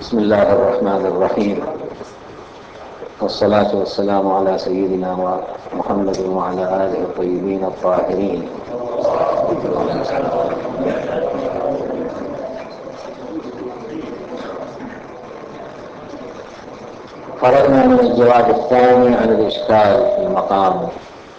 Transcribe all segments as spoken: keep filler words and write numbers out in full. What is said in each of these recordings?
بسم الله الرحمن الرحيم، والصلاة والسلام على سيدنا محمد وعلى آله الطيبين الطاهرين. فرغنا من الجواب الثاني عن الإشكال في المقام،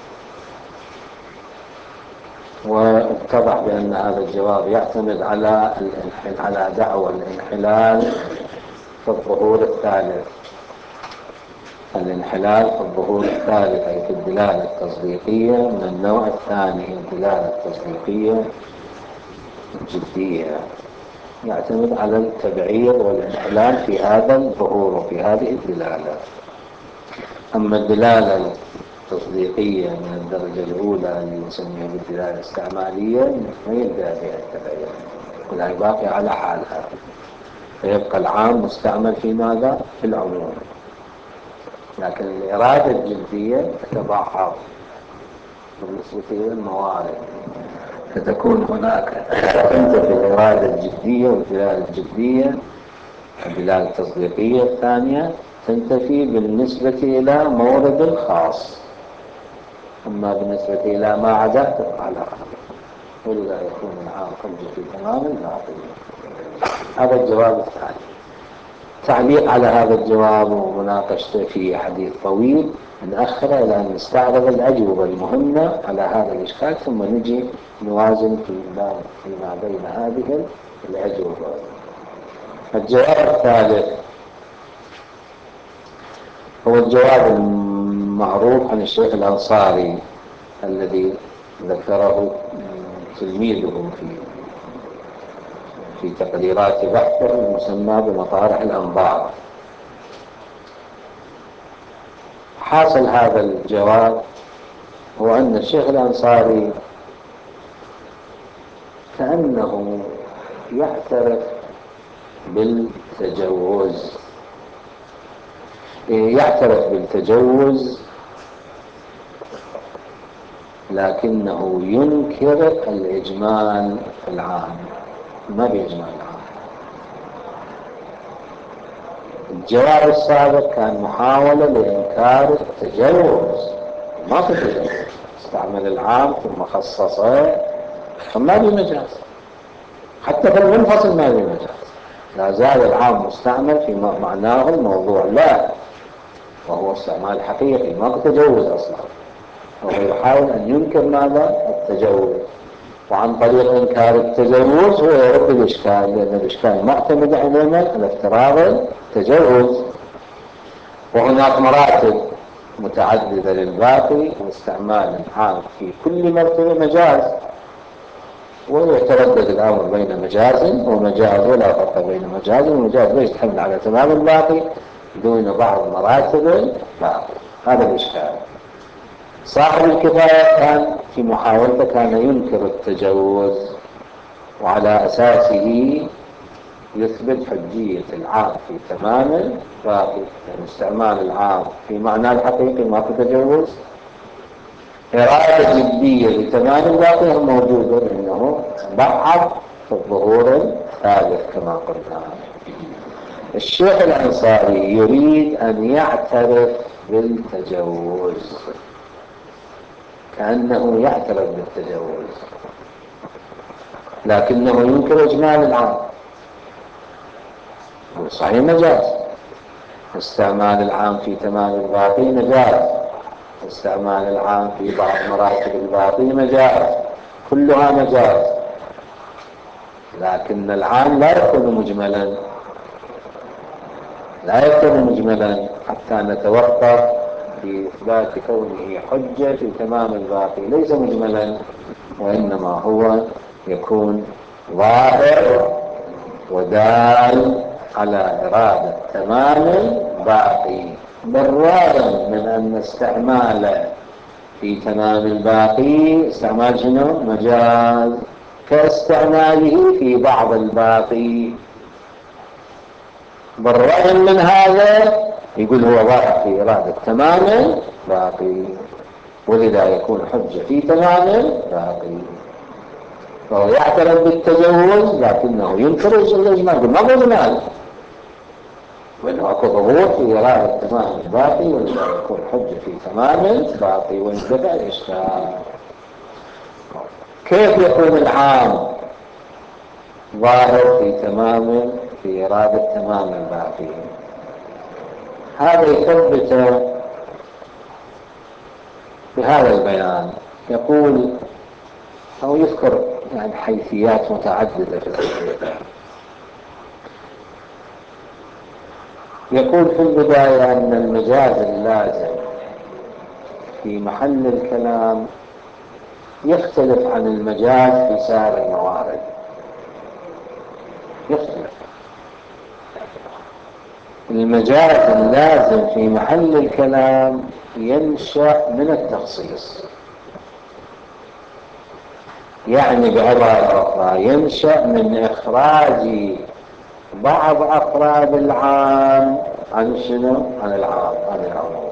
واتضح بأن هذا الجواب يعتمد على على دعوى الانحلال في الظهور الثالث الانحلال في الظهور الثالث أي في الدلالة التصديقية من النوع الثاني، الدلالة التصديقية الجدية، يعتمد على التبعير والانحلال في هذا الظهور وفي هذه الدلالة. أما الدلالة التصديقية من الدرجة الأولى اللي نسميها بالدلالة الاستعمالية ما يبدأ بها التبعير، ولا باقي على حالها، فيبقى العام مستعمل في ماذا؟ في العموم. لكن الإرادة الجدية تتضاعف بالنسبة إلى الموارد، فتكون هناك تنتفي الإرادة الجدية والدلالة الجدية. الدلالة التصديقية الثانية تنتفي بالنسبة إلى مورد خاص، أما بالنسبة إلى ما عدا تبقى على ولذا يكون العام حجة في تمام الباطل. هذا الجواب الثاني. تعليق على هذا الجواب ومناقشته في حديث طويل نأخر إلى أن نستعرض الأجوبة المهمة على هذا الإشكال، ثم نجي نوازن فيما بين هذه الأجوبة. الجواب الثالث هو الجواب المعروف عن الشيخ الأنصاري الذي ذكره تلميذه في في تقديرات بحثه المسمى بمطارح الأنظار. حاصل هذا الجواب هو أن الشيخ الأنصاري كأنه يعترف بالتجوز يعترف بالتجوز لكنه ينكر الإجمال العام، ما بإجمال العام. الجواب السابق كان محاولة لإنكار التجوز، ما في تجوز، استعمل العام ثم خصصه، فما بمجاز، حتى في المنفصل ما بمجاز، لا زال العام مستعمل في معناه الموضوع، لا وهو استعمال حقيقي ما بتجوز أصلا. وهو يحاول أن ينكر ماذا؟ التجوز، وعن طريق إنكار التجوز هو يرد الإشكال، لأن الإشكال معتمد عموما على افتراض التجوز. وهناك مراتب متعددة للباقي، واستعمال العام في كل مرتبة مجاز، ويتردد الأمر بين مجاز ومجاز، ولا فرق بين مجاز ومجاز، ليس تحمل على تمام الباقي دون بعض مراتب الباقي. هذا الإشكال. صاحب الكفاية كان في محاولته كان ينكر التجوز، وعلى أساسه يثبت حجية العام في تمام الباقي، يعني استعمال العام في معنى الحقيقي ما في تجوز. إرادة جدية لتمام الباقي هم موجودة، لأنه ضعف في الظهور الثالث كما قلنا. الشيخ الأنصاري يريد أن يعترف بالتجوز، كأنه يعترف بالتجوز لكنه ينكر إجمال العام. صحيح مجاز، استعمال العام في تمام الباقي مجاز، استعمال العام في بعض مراتب الباقي مجاز، كلها مجاز، لكن العام لا يكون مجملا، لا يكون مجملا حتى نتوقف في إثبات كونه حجة في تمام الباقي. ليس مجملا، وإنما هو يكون ظاهر ودال على إرادة تمام الباقي، بالرغم من أن استعماله في تمام الباقي استعمال شنو؟ مجاز، كاستعماله في بعض الباقي. بالرغم من هذا يقول هو ظاهر في إرادة تمام الباقي، ولذا يكون حجة في تمام الباقي. فهو يعترف بالتجوز لكنه ينكر الإجمال، ما هو إجمال، وإنه أكو ظهور في إرادة تمام الباقي، ولذا يكون حجة في تمام الباقي وانتفع الإشكال. كيف يكون العام ظاهر في تمام في إرادة تمام الباقي؟ هذا يثبت بهذا البيان. يقول أو يذكر يعني حيثيات متعددة في الحقيقة. يقول في البداية أن المجاز اللازم في محل الكلام يختلف عن المجاز في سائر الموارد. يختلف. المجاز اللازم في محل الكلام ينشأ من التخصيص، يعني بعبارة أخرى ينشأ من إخراج بعض أفراد العام عن شنو؟ عن العام، عن العموم.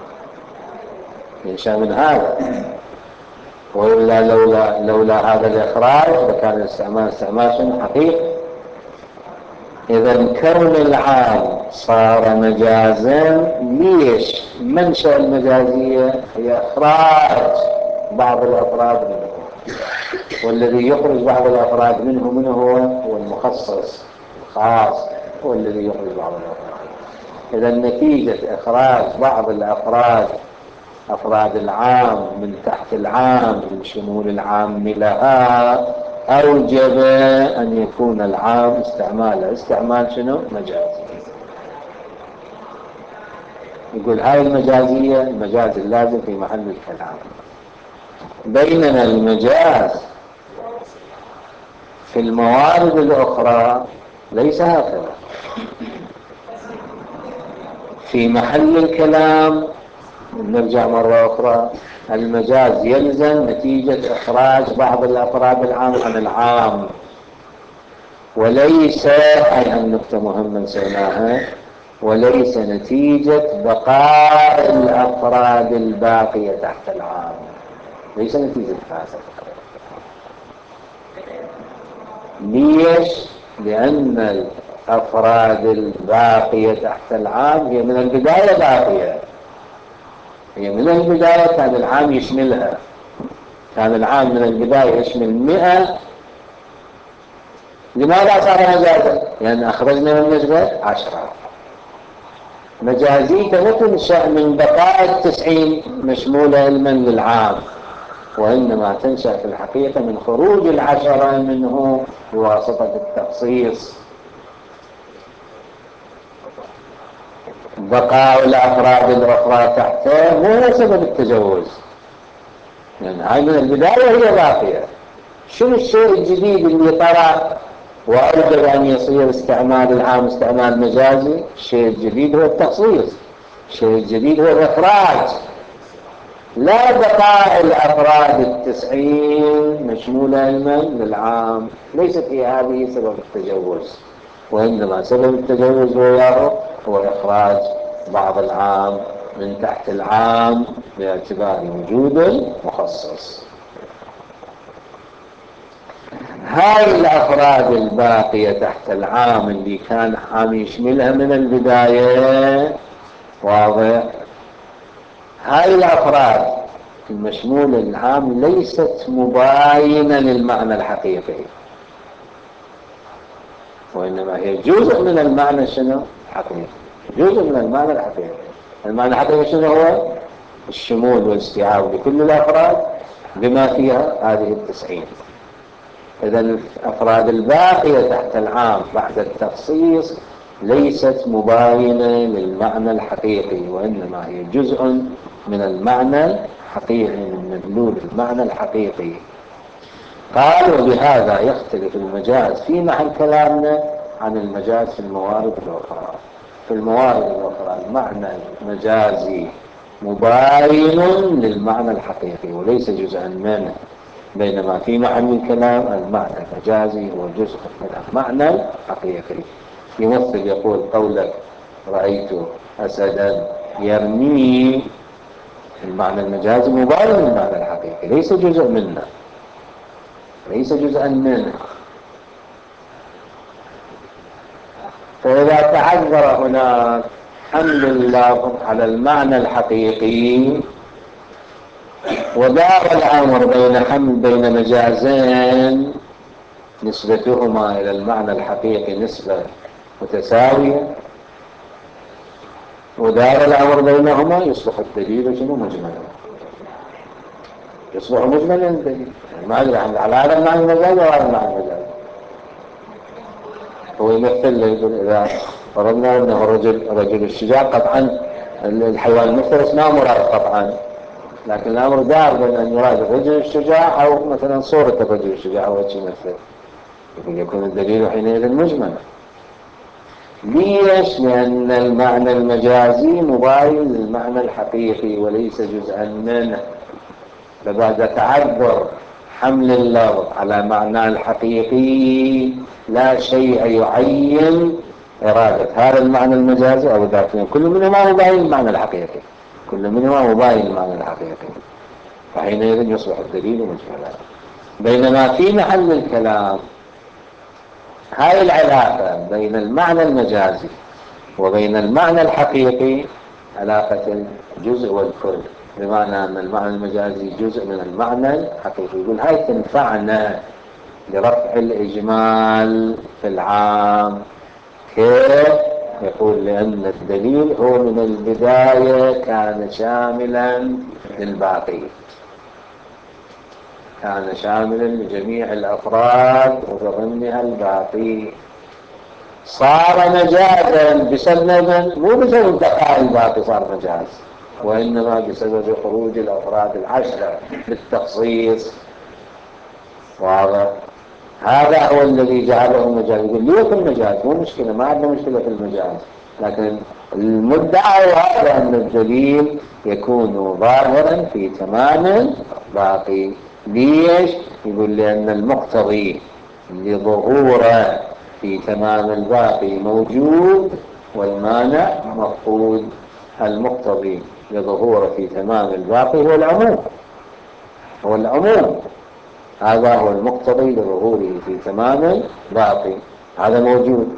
ينشأ من هذا، وإلا لولا لولا هذا الإخراج لكان الاستعمال استعمال شنو؟ حقيقي. إذا كون العام صار مجازا، ليش؟ منشأ المجازية هي إخراج بعض الأفراد منه، والذي يخرج بعض الأفراد منه منه هو هو المخصص الخاص، هو الذي يخرج بعض الأفراد. إذا نتيجة إخراج بعض الأفراد أفراد العام من تحت العام من شمول العام لها، أوجب أن يكون العام استعماله استعمال شنو؟ مجازي. يقول هاي المجازية المجاز اللازم في محل الكلام. بينما المجاز في الموارد الأخرى ليس هكذا. في محل الكلام نرجع مرة أخرى، المجاز يلزم نتيجة إخراج بعض الأفراد العام عن العام، وليس، هاي النقطة مهمة نسيناها، وليس نتيجة بقاء الأفراد الباقية تحت العام، ليس نتيجة هذا. ليش؟ لأن الأفراد الباقية تحت العام هي من البداية باقية، هي من البداية كان العام يشملها، كان العام من البداية يشمل مئة. لماذا صار مجازا؟ لأن أخرجنا من المجاز عشرة. مجازيك لا تنشأ من بقاء التسعين مشمولة علما للعام، وإنما تنشأ في الحقيقة من خروج العشرة منه بواسطة التخصيص. بقاء الأفراد الأخرى تحته مو سبب التجوز، لأن هاي من البداية هي باقية. شنو الشيء الجديد اللي طرأ وأوجب أن يصير استعمال العام استعمال مجازي؟ الشيء الجديد هو التخصيص، الشيء الجديد هو الإخراج، لا بقاء الأفراد التسعين مشمولة علما للعام. ليست هي هذه سبب التجوز، وإنما سبب التجوز هو هو إخراج بعض العام من تحت العام باعتبار وجود المخصص. هاي الأفراد الباقية تحت العام اللي كان عام يشملها من البداية، واضح؟ هاي الأفراد المشمولة العام ليست مباينة للمعنى الحقيقي، وإنما هي جزء من المعنى شنو؟ الحقيقي، جزء من المعنى الحقيقي. المعنى الحقيقي شنو هو؟ الشمول والاستيعاب لكل الأفراد بما فيها هذه التسعين. إذا الأفراد الباقية تحت العام بعد التخصيص ليست مباينة للمعنى الحقيقي، وإنما هي جزء من المعنى الحقيقي، من مدلول المعنى الحقيقي. قال وبهذا يختلف المجاز في محل كلامنا عن المجاز في الموارد الأخرى. في الموارد الأخرى المعنى المجازي مباين للمعنى الحقيقي وليس جزءا منه، بينما في محل الكلام المعنى المجازي هو جزء من المعنى الحقيقي. يمثل يقول قولك رأيت أسدا يرمي، المعنى المجازي مباين للمعنى الحقيقي، ليس جزء منه، ليس جزءا منه. فإذا تعذر هناك حمل اللفظ على المعنى الحقيقي ودار الأمر بين حمل بين مجازين نسبتهما إلى المعنى الحقيقي نسبة متساوية، ودار الأمر بينهما، يصبح الدليل شنو؟ مجملا. يصبح مجملا الدليل، ما أدري على هذا المعنى المجاز وهذا المعنى المجاز. هو يمثل، يقول إذا فرضنا أنه رجل رجل الشجاع، قطعا الحيوان المفترس ما مراد قطعا، لكن الأمر دار بين أن يراد الرجل الشجاع أو مثلا صورة الرجل الشجاع أو شيء مثل، يكون الدليل حينئذ مجملا. ليش؟ لأن المعنى المجازي مباين للمعنى الحقيقي وليس جزءا منه. فبعد تعذر حمل اللفظ على معنى الحقيقي لا شيء يعين إرادة هذا المعنى المجازي أو ذاك، كل منهما مباين للمعنى الحقيقي، كل منهما مباين للمعنى الحقيقي، فحينئذ يصبح الدليل مجملا. بينما في محل الكلام هاي العلاقة بين المعنى المجازي وبين المعنى الحقيقي علاقة الجزء والكل، بمعنى أن المعنى المجازي جزء من المعنى الحقيقي. يقول هاي تنفعنا لرفع الإجمال في العام. كيف؟ يقول لأن الدليل هو من البداية كان شاملا للباقي، كان شاملا لجميع الأفراد وضمنها الباقي. صار مجازا بسبب، مو بسبب بقاء الباقي صار مجاز، وإنما بسبب خروج الأفراد العشرة بالتخصيص. واضح؟ هذا هو الذي جعله مجاز. يقول ليكن مجاز، مو مشكلة، ما عندنا مشكلة في المجاز، لكن المدعى هذا أن الدليل يكون ظاهرا في تمام باقي. ليش؟ يقول لأن المقتضي لظهوره في تمام الباقي موجود والمانع مفقود. المقتضي لظهوره في تمام الباقي هو العموم، هو العموم، هذا هو المقتضي لظهوره في تمام الباقي، هذا موجود.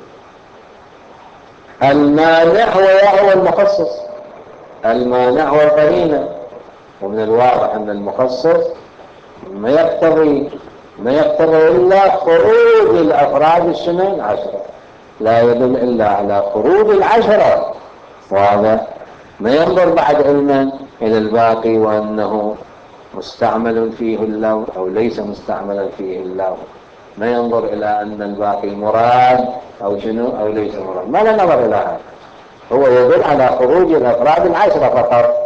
المانع هو هو المخصص، المانع هو القرينة، ومن الواضح أن المخصص ما يقتضي ما يقتضي إلا خروج الأفراد الشنو العشرة، لا يدل إلا على خروج العشرة. واضح؟ ما ينظر بعد علما إلى الباقي وأنه مستعمل فيه اللفظ أو ليس مستعملا فيه اللفظ، ما ينظر إلى أن الباقي مراد أو شنو أو ليس مراد، ما لا نظر إلى هذا، هو يدل على خروج الأفراد العشرة فقط.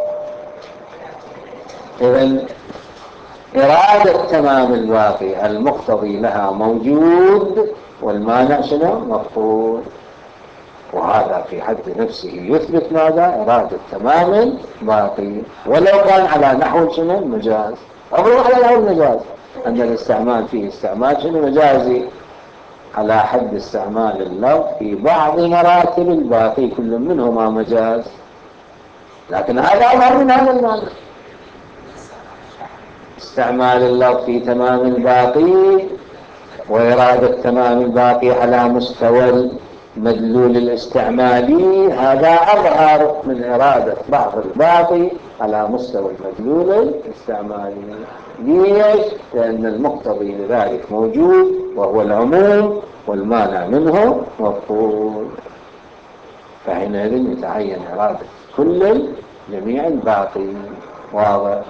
إذن إرادة تمام الباقي المقتضي لها موجود والمانع شنو مفقود، وهذا في حد نفسه يثبت ماذا؟ إرادة تمام الباقي، ولو كان على نحو شنو مجاز، أو على نحو المجاز، أن الاستعمال فيه استعمال شنو مجازي على حد استعمال اللفظ في بعض مراتب الباقي، كل منهما مجاز، لكن هذا أظهر من هذا المعنى. استعمال اللفظ في تمام الباقي وإرادة تمام الباقي على مستوى المدلول الاستعمالي، هذا أظهر من إرادة بعض الباقي على مستوى المدلول الاستعمالي. ليش؟ لأن المقتضي لذلك موجود وهو العموم والمانع منه مفقود، فحينئذ يتعين إرادة كل جميع الباقي. واضح؟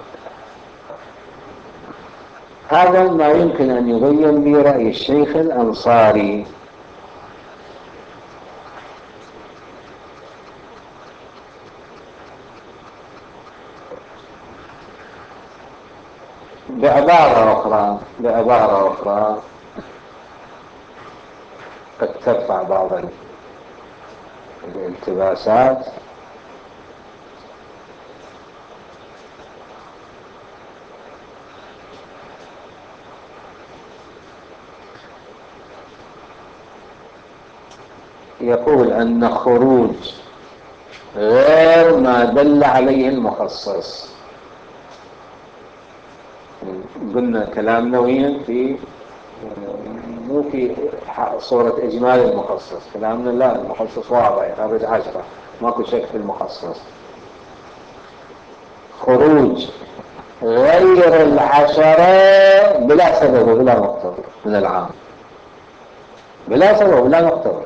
هذا ما يمكن أن يبين به رأي الشيخ الأنصاري. بعبارة أخرى بعبارة أخرى قد ترفع بعض الالتباسات. يقول أن خروج غير ما دل عليه المخصص، قلنا كلامنا وين في مو في صورة إجمال المخصص. كلامنا لا، المخصص واضح يخرج عشرة، ماكو شك في المخصص. خروج غير العشرة بلا سبب وبلا مقتضى من العام، بلا سبب وبلا مقتضى.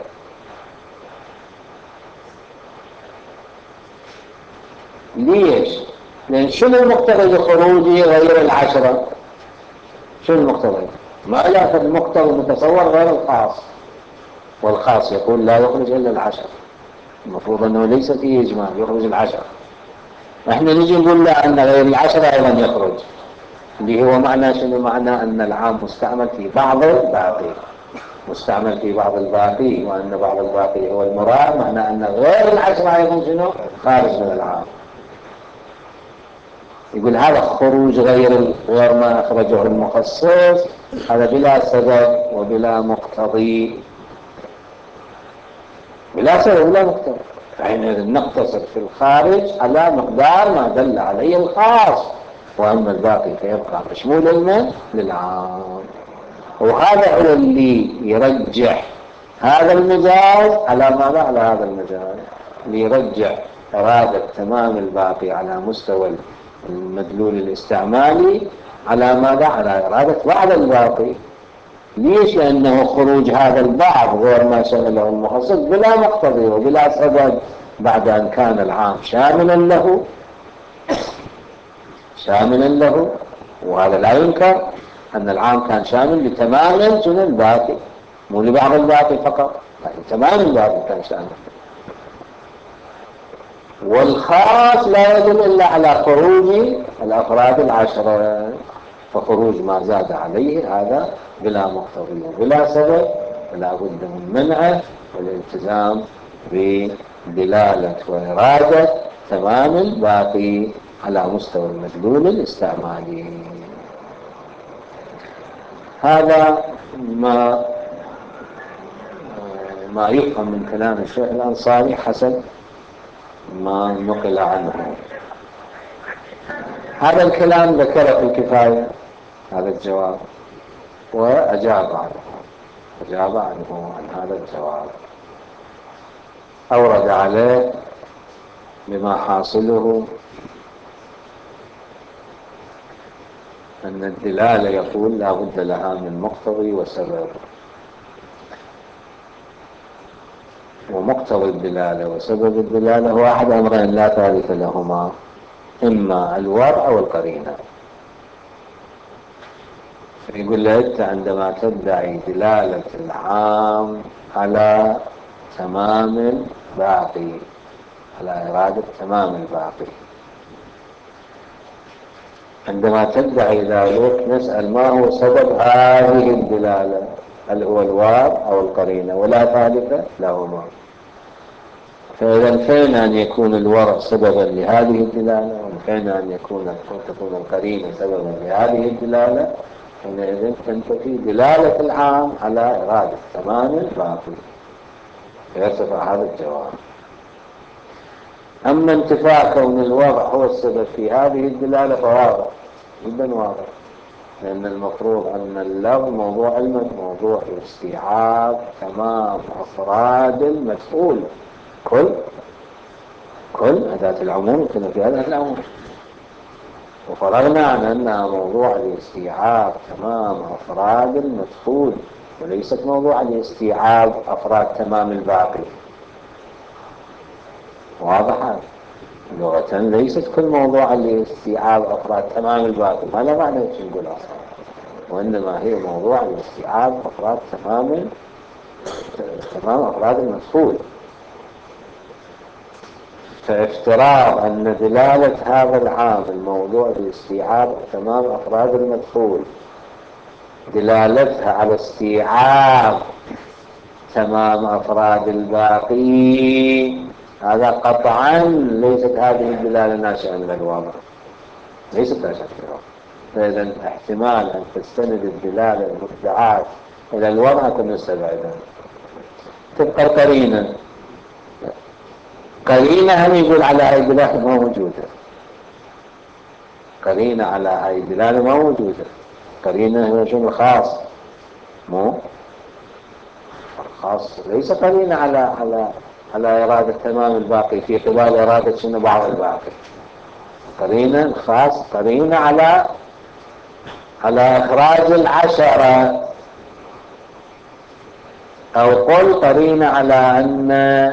ليش؟ لأن شنو المقتضى لخروجه غير العشرة؟ شنو المقتضى؟ ما لا، المقتضى المتصور غير الخاص، والخاص يقول لا يخرج إلا العشرة، المفروض أنه ليس فيه إجمال يخرج العشرة. احنا نجي نقول لا، أن غير العشرة أيضا يخرج، اللي هو معنى شنو؟ معنى أن العام مستعمل في بعض الباقي، مستعمل في بعض الباقي، وأن بعض الباقي هو المراد، معنى أن غير العشرة أيضا شنو؟ خارج من العام. يقول هذا خروج غير غير ما أخرجه المخصص، هذا بلا سبب وبلا مقتضي، بلا سبب ولا مقتضي. فحينئذ نقتصر في الخارج على مقدار ما دل عليه الخاص، وأما الباقي فيبقى مشمولا للعام. وهذا هو اللي يرجح هذا المجاز على ماذا؟ على هذا المجاز، اللي يرجح إرادة تمام الباقي على مستوى المدلول الاستعمالي على ماذا؟ على إرادة بعض الباقي. ليش؟ لأنه خروج هذا البعض غير ما شمله المخصص بلا مقتضي وبلا سبب، بعد أن كان العام شاملا له، شاملا له. وهذا لا ينكر أن العام كان شامل لتمام الباقي، مو لبعض الباقي فقط، يعني تمام الباقي كان شامل. والخاص لا يدل إلا على خروج الأفراد العشرة، فخروج ما زاد عليه هذا بلا مقتضي وبلا سبب، فلا بد من منعه والالتزام بدلالة وإرادة تمام الباقي على مستوى المدلول الاستعمالي. هذا ما ما يفهم من كلام الشيخ الأنصاري حسب ما نقل عنه. هذا الكلام ذكره في الكفاية، هذا الجواب، وأجاب عنه، أجاب عنه عن هذا الجواب، أورد عليه بما حاصله أن الدلالة يقول لا بد لها من مقتضي وسبب، ومقتضي الدلالة وسبب الدلالة هو أحد أمرين لا ثالث لهما، إما الورع أو القرينة. يقول له أنت عندما تدعي دلالة العام على تمام الباقي، على إرادة تمام الباقي، عندما تدعي ذلك نسأل ما هو سبب هذه الدلالة؟ هل هو الواو أو القرينة؟ ولا ثالث لهما. فإذا فين أن يكون الورع سببا لهذه الدلالة، وفين أن يكون تكون القرينة سببا لهذه الدلالة، حينئذ تنتفي دلالة العام على إرادة تمام الباقي، فيرتفع هذا الجواب. أما انتفاع كون الوضع هو السبب في هذه الدلالة فواضح جدا، واضح، لأن المفروض أن اللفظ موضوع علم، موضوع استيعاب تمام أفراد المسؤول. كل كل أداة العموم كنا في أداة العموم، وفرغنا عن أنها موضوع الاستيعاب تمام أفراد المدخول، وليست موضوع الاستيعاب أفراد تمام الباقي. واضح؟ لغة ليست كل موضوع الاستيعاب أفراد تمام الباقي، ما لا معنى ايش نقول أصلا، وإنما هي موضوع الاستيعاب أفراد تمام تمام أفراد المدخول. فافتراض أن دلالة هذا العام الموضوع باستيعاب تمام أفراد المدخول دلالتها على استيعاب تمام أفراد الباقي، هذا قطعا ليست هذه الدلالة ناشئة من الواقع، ليست ناشئة من الواقع. فإذا احتمال أن تستند الدلالة المدعاة إلى الوضع كن مستبعدا. تبقى قرينة، قرينة هم يقول على هاي الدلالة ما موجودة، قرينة على هاي الدلالة ما موجودة. قرينة هو شنو؟ خاص، مو الخاص ليس قرينة على على على إرادة تمام الباقي في قبال إرادة شنو بعض الباقي. قرينة الخاص قرينة على على إخراج العشرة، أو قل قرينة على أن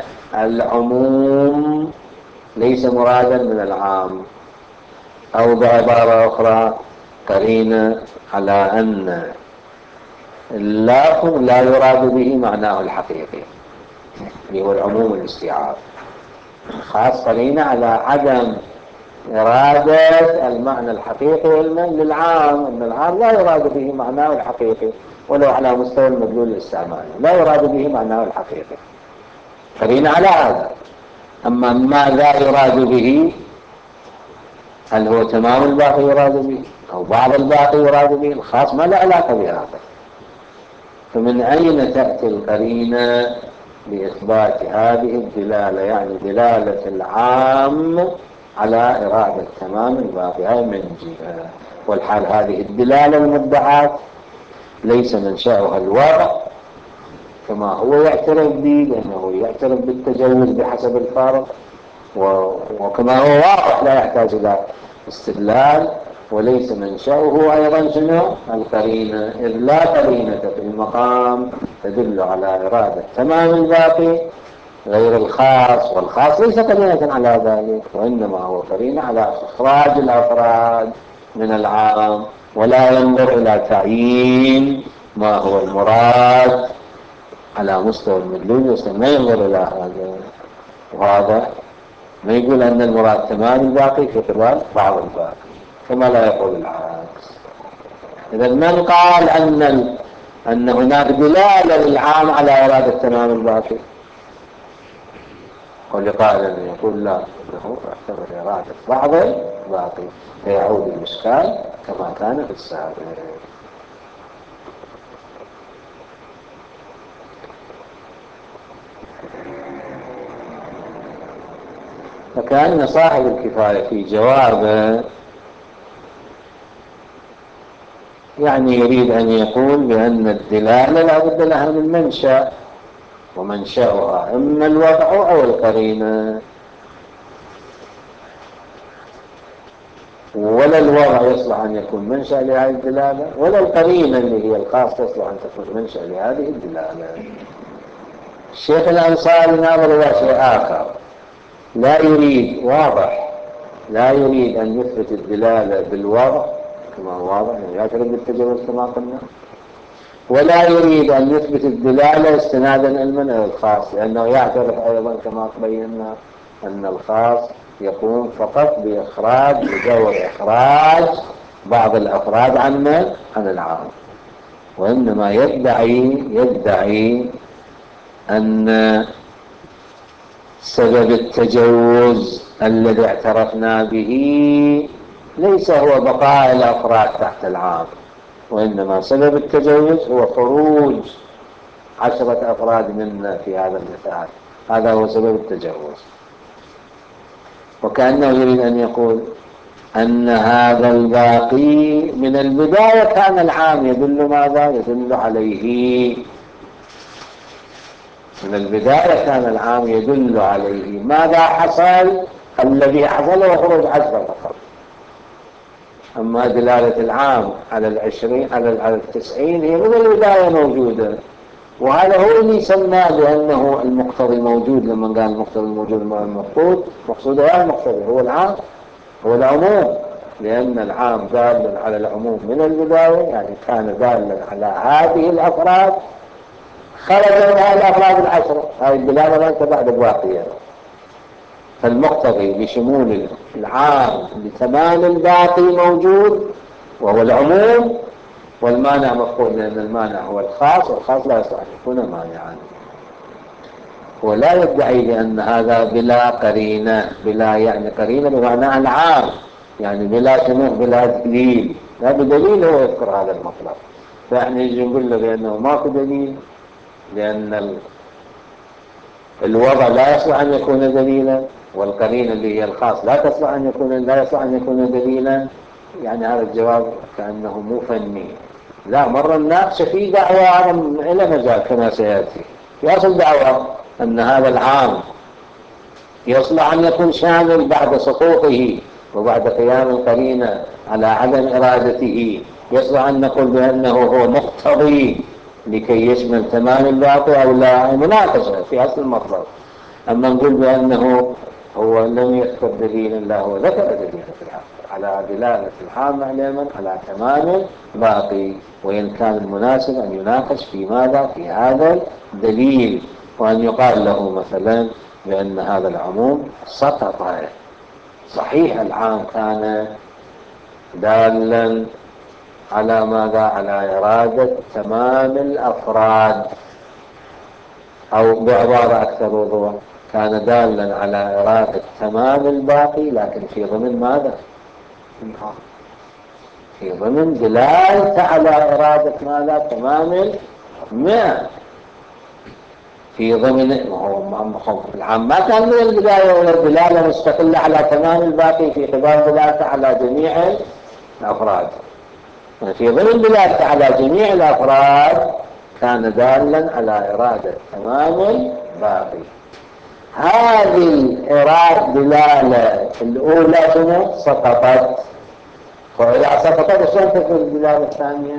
العموم ليس مرادا من العام، أو بعبارة أخرى قرينة على أن اللافظ لا يراد به معناه الحقيقي اللي هو العموم الاستيعاب. خاص قرينة على عدم إرادة المعنى الحقيقي للعام، أن العام لا يراد به معناه الحقيقي ولو على مستوى المدلول الاستعمالي، لا يراد به معناه الحقيقي، قرينة على هذا. أما ما لا يراد به، هل هو تمام الباقي يراد به أو بعض الباقي يراد به، الخاص ما له علاقة بهذا. فمن أين تأتي القرينة لإثبات هذه الدلالة، يعني دلالة العام على إرادة تمام الباقي؟ هاي من جهة. والحال هذه الدلالة المدعاة ليس منشأها الوضع كما هو يعترف به، لأنه يعترف بالتجوز بحسب الفارق، وكما هو واضح لا يحتاج إلى استدلال. وليس منشأه أيضا شنو؟ القرينة، إذ لا قرينة في المقام تدل على إرادة تمام الباقي غير الخاص، والخاص ليس قرينة على ذلك، وإنما هو قرينة على إخراج الأفراد من العام، ولا ينظر إلى تعيين ما هو المراد على مستوى المدلول، ما ينظر إلى هذا. وهذا ما يقول أن المراد تمام الباقي في قبال بعض الباقي، كما لا يقول العكس. إذا من قال أن أن هناك دلالة للعام على إرادة تمام الباقي؟ ولقائل أن يقول لا، أنه اعتبر إرادة بعض الباقي، فيعود الإشكال كما كان في السابق. فكأن صاحب الكفاية في جوابه يعني يريد أن يقول بأن الدلالة لا بد لها من منشأ، ومنشأها إما الوضع أو القرينة، ولا الوضع يصلح أن يكون منشأ لهذه الدلالة، ولا القرينة اللي هي الخاص تصلح أن تكون منشأ لهذه الدلالة. الشيخ الأنصاري ناظر إلى شيء آخر، لا يريد واضح لا يريد أن يثبت الدلالة بالوضع كما هو واضح، يعني يعترف بالتجوز كما قلنا، ولا يريد أن يثبت الدلالة استنادا علما إلى الخاص، لأنه يعترف أيضا كما بينا أن الخاص يقوم فقط بإخراج بدور إخراج بعض الأفراد عن عن العام، وإنما يدعي يدعي أن سبب التجوز الذي اعترفنا به ليس هو بقاء الأفراد تحت العام، وإنما سبب التجوز هو خروج عشرة أفراد منا في هذا المثال، هذا هو سبب التجوز. وكأنه يريد أن يقول أن هذا الباقي من البداية كان العام يدل ماذا؟ يدل عليه. من البداية كان العام يدل عليه. ماذا حصل؟ الذي حصل هو خروج عشرة فقط. أما دلالة العام على العشرين على التسعين هي من البداية موجودة، وهذا هو اللي سماه بأنه المقتضي موجود. لما قال المقتضي موجود مع المفقود، مقصود هو المقتضي هو العام، هو العموم، لأن العام دال على العموم من البداية، يعني كان دالا على هذه الأفراد، خرج منها الأفراد العشرة، هذه الدلالة ما تبعد الواقية. فالمقتضي بشمول العام لتمام الباقي موجود وهو العموم، والمانع مفقود لأن المانع هو الخاص، والخاص لا يصح أن يكون مانعا. ولا يدعي بأن هذا بلا قرينة، بلا يعني قرينة بمعنى العام، يعني بلا شنو؟ بلا دليل، لا بدليل هو يذكر هذا المطلب. فإحنا يجي نقول له بأنه ماكو دليل، لأن الوضع لا يصلح أن يكون دليلا، والقرينة اللي هي الخاص لا تصلح أن يكون لا يصلح أن يكون دليلا. يعني هذا الجواب كأنه مو فني، لا مرة الناقش في دعوة إلى مجال كما سيأتي، في أصل دعوة أن هذا العام يصلح أن يكون شامل بعد سقوطه وبعد قيام القرينة على عدم إرادته، يصلح أن نقول بأنه هو مقتضي لكي يشمل تمام الباقي أو لا، مناقشة في أصل المطلب. أما نقول بأنه هو لم يذكر دليل، لا هو ذكر دليل في الحق على دلالة العام علما على تمام الباقي، وإن كان المناسب أن يناقش في ماذا؟ في هذا الدليل، وأن يقال له مثلا بأن هذا العموم سقط. صحيح العام كان دالا على ماذا؟ على إرادة تمام الأفراد، أو بعبارة أكثر وضوح كان دالا على إرادة تمام الباقي، لكن في ضمن ماذا؟ في ضمن دلالة على إرادة ماذا؟ تمام المئة. في ضمن العام ما كان من البداية ولا الدلالة مستقلة على تمام الباقي في قبال دلالة على جميع الأفراد. في ضمن دلالة على جميع الأفراد كان دالا على إرادة تمام الباقي. هذه الإرادة دلالة الأولى شنو؟ سقطت. وإذا سقطت شلون تكون الدلالة الثانية؟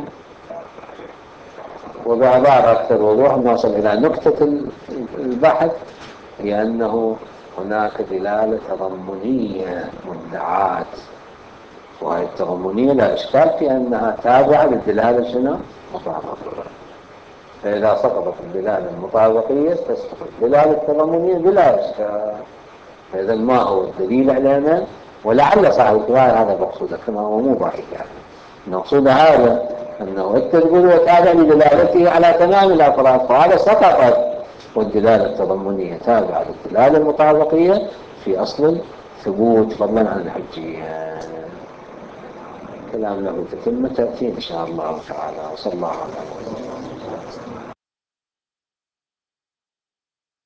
وبعبارة أكثر وضوح نوصل إلى نقطة البحث، لأنه هناك دلالة تضمنية مدعاة، وهي التضمنية لا إشكال في أنها تابعة للدلالة شنو؟ مطابقية. فإذا سقطت الدلالة المطابقية تسقط الدلالة التضمنية بلا إشكال. فإذا ما هو الدليل علينا؟ ولعل صاحب الرواية هذا مقصوده، كما هو مو بعيد يعني المقصود هذا أنه التدبير وتابع لدلالته على تمام الأفراد، فهذا سقطت، والدلالة التضمنية تابعة للدلالة المطابقية في أصل الثبوت فضلا عن الحجية. كلام له تتم تأتي إن شاء الله تعالى. وصلى الله عليه وسلم.